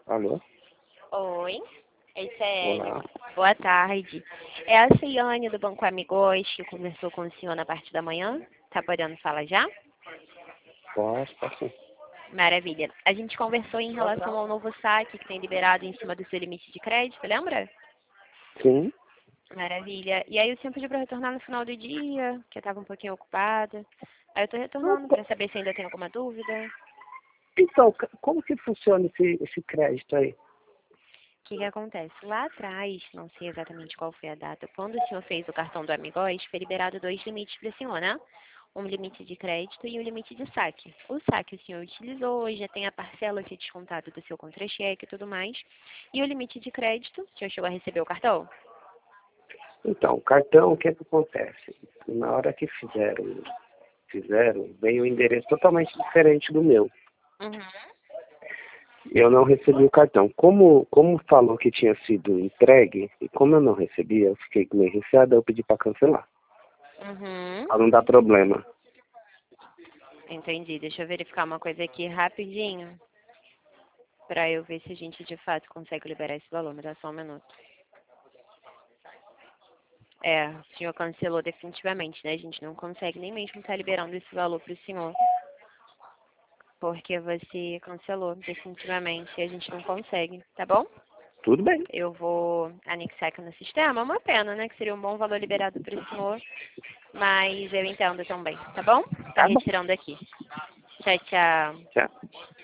Alô? Oi, esse é Hélio. Olá. Boa tarde. É a Ceiane do Banco Amigos que conversou com o senhor na parte da manhã. Tá podendo falar já? Posso? Maravilha. A gente conversou em relação ao novo saque que tem liberado em cima do seu limite de crédito, lembra? Sim. Maravilha. E aí o senhor pediu para retornar no final do dia, que eu estava um pouquinho ocupada. Aí eu tô retornando para saber se ainda tem alguma dúvida. Então, como que funciona esse crédito aí? O que acontece? Lá atrás, não sei exatamente qual foi a data, quando o senhor fez o cartão do Amigos, foi liberado dois limites para o senhor, né? Um limite de crédito e um limite de saque. O saque o senhor utilizou, já tem a parcela que é descontado do seu contra-cheque e tudo mais. E o limite de crédito, o senhor chegou a receber o cartão? Então, o cartão, o que é que acontece? Na hora que fizeram, veio um endereço totalmente diferente do meu. Uhum. Eu não recebi o cartão. Como falou que tinha sido entregue, e como eu não recebi, eu fiquei meio receado, eu pedi para cancelar. Uhum. Para não dar problema. Entendi. Deixa eu verificar uma coisa aqui rapidinho, para eu ver se a gente de fato consegue liberar esse valor. Me dá só um minuto. É, o senhor cancelou definitivamente, né? A gente não consegue nem mesmo estar liberando esse valor para o senhor. Porque você cancelou definitivamente e a gente não consegue, tá bom? Tudo bem. Eu vou anexar aqui no sistema. É uma pena, né? Que seria um bom valor liberado para o senhor. Mas eu entendo também, tá bom? Tá Tá bom. retirando aqui. Tchau, tchau. Tchau.